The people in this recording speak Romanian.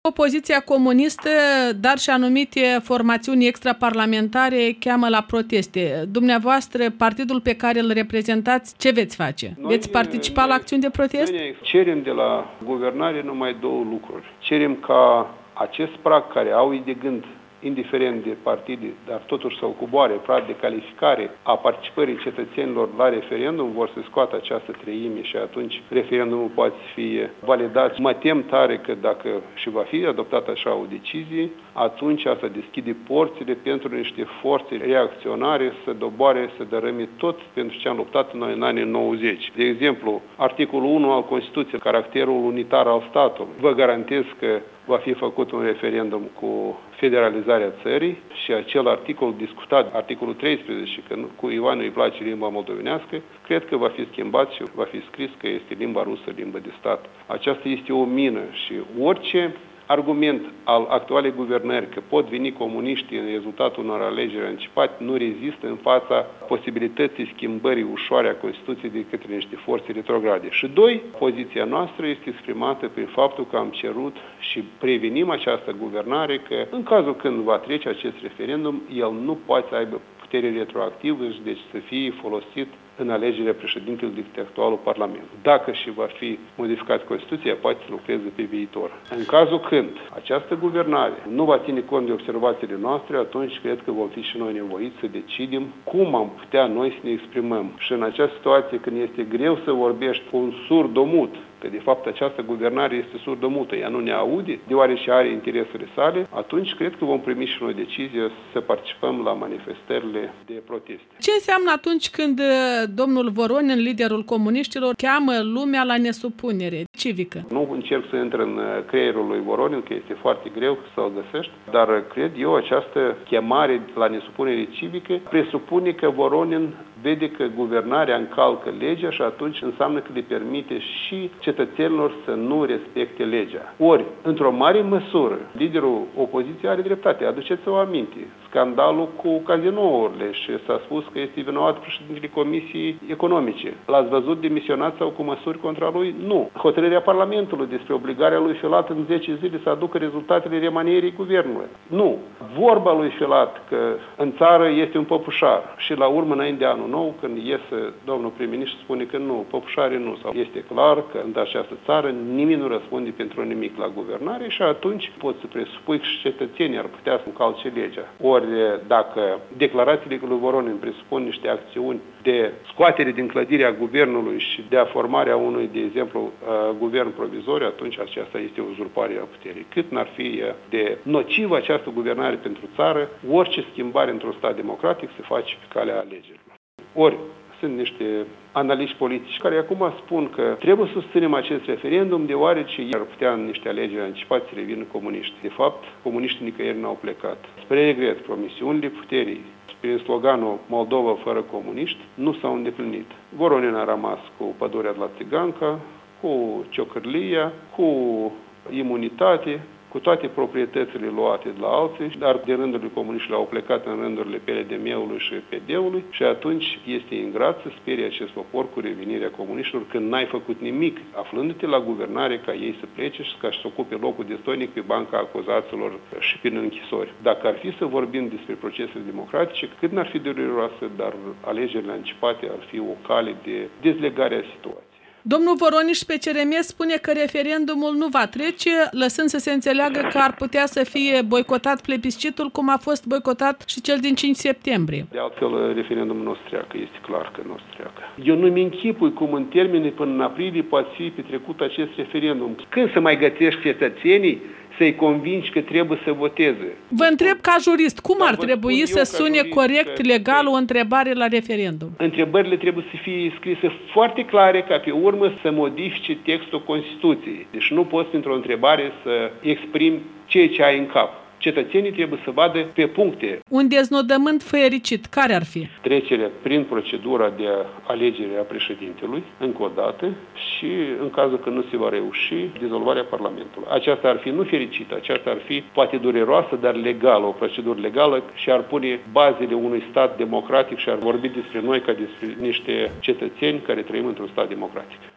Opoziția comunistă, dar și anumite formațiuni extraparlamentare cheamă la proteste. Dumneavoastră, partidul pe care îl reprezentați, ce veți face? Veți participa la acțiuni de protest? Noi cerem de la guvernare numai două lucruri. Cerem ca acest prag care au de gând, indiferent de partide, dar totuși să-l coboare, prag de calificare a participării cetățenilor la referendum, vor să scoată această treime și atunci referendumul poate fi validat. Mă tem tare că dacă și va fi adoptată așa o decizie, atunci asta deschide porțile pentru niște forțe reacționare să doboare, să dărâme tot pentru ce am luptat noi în anii 90. De exemplu, articolul 1 al Constituției, caracterul unitar al statului. Vă garantez că va fi făcut un referendum cu federalizarea țării și acel articol discutat, articolul 13, că cu Ioan îi place limba moldovenească, cred că va fi schimbat și va fi scris că este limba rusă, limba de stat. Aceasta este o mină și orice argument al actualei guvernări că pot veni comuniștii în rezultatul unor alegeri anticipate nu rezistă în fața posibilității schimbării ușoare a Constituției de către niște forțe retrograde. Și doi, poziția noastră este exprimată prin faptul că am cerut și prevenim această guvernare că în cazul când va trece acest referendum, el nu poate să aibă putere retroactivă și deci să fie folosit în alegerea președintelui din actualul Parlament. Dacă și va fi modificat Constituția, poate să lucreze pe viitor. În cazul când această guvernare nu va ține cont de observațiile noastre, atunci cred că vom fi și noi nevoiți să decidem cum am putea noi să ne exprimăm. Și în această situație, când este greu să vorbești cu un surdomut, că de fapt această guvernare este surdomută, ea nu ne aude, deoarece are interesele sale, atunci cred că vom primi și noi decizia să participăm la manifestările de proteste. Ce înseamnă atunci când domnul Voronin, liderul comuniștilor, cheamă lumea la nesupunere civică? Nu încerc să intru în creierul lui Voronin, că este foarte greu să-l găsești, dar cred eu această chemare la nesupunere civică presupune că Voronin vede că guvernarea încalcă legea și atunci înseamnă că le permite și cetățenilor să nu respecte legea. Ori, într-o mare măsură, liderul opoziției are dreptate. Aduceți-vă aminte, scandalul cu cazinourile și s-a spus că este vinovat președintele Comisiei Economice. L-ați văzut demisionat sau cu măsuri contra lui? Nu. Hotărârea Parlamentului despre obligarea lui Filat în 10 zile să aducă rezultatele remanierii guvernului. Nu. Vorba lui Filat că în țară este un păpușar și la urmă, înainte de anul nou, când iese domnul prim-ministru spune că nu, păpușare nu. Sau este clar că în această țară nimeni nu răspunde pentru nimic la guvernare și atunci poți să presupui că și cetățenii ar putea să încalce legea. Ori dacă declarațiile lui Voronin presupun niște acțiuni de scoatere din clădirea guvernului și de a formarea unui, de exemplu, guvern provizoriu, atunci aceasta este o uzurpare a puterii. Cât n-ar fi de nocivă această guvernare pentru țară, orice schimbare într-un stat democratic se face pe calea alegerilor. Ori sunt niște analiști politici care acum spun că trebuie să susținem acest referendum deoarece ar putea în niște alegeri anticipate să revină comuniști. De fapt, comuniștii nicăieri n-au plecat. Spre regret, promisiunile puterii prin sloganul Moldova fără comuniști nu s-au îndeplinit. Voronin a rămas cu pădurea de la Țiganca, cu ciocârlia, cu imunitate, cu toate proprietățile luate de la alții, dar de rândurile comuniștilor au plecat în rândurile PLDM-ului și PD-ului și atunci este ingrat să sperie acest popor cu revenirea comuniștilor când n-ai făcut nimic, aflându-te la guvernare ca ei să plece și ca să ocupe locul destoinic pe banca acuzaților și prin închisori. Dacă ar fi să vorbim despre procesele democratice, cât n-ar fi dureroasă, dar alegerile anticipate ar fi o cale de dezlegare a situației. Domnul Voronin pe CRM spune că referendumul nu va trece, lăsând să se înțeleagă că ar putea să fie boicotat plebiscitul, cum a fost boicotat și cel din 5 septembrie. De altfel, referendumul nu treacă, este clar că nu treacă. Eu nu-mi închipui cum în termene până în aprilie poate fi petrecut acest referendum. Când să mai gătești cetățenii să-i convingi că trebuie să voteze? Vă întreb ca jurist, cum ar trebui să sune corect, legal, o întrebare la referendum? Întrebările trebuie să fie scrise foarte clare ca pe urmă să modifice textul Constituției. Deci nu poți într-o întrebare să exprimi ceea ce ai în cap. Cetățenii trebuie să vadă pe puncte. Un deznodământ fericit, care ar fi? Trecerea prin procedura de alegere a președintelui, încă o dată, și în cazul că nu se va reuși, dizolvarea Parlamentului. Aceasta ar fi nu fericită, aceasta ar fi poate dureroasă, dar legală, o procedură legală și ar pune bazele unui stat democratic și ar vorbi despre noi ca despre niște cetățeni care trăim într-un stat democratic.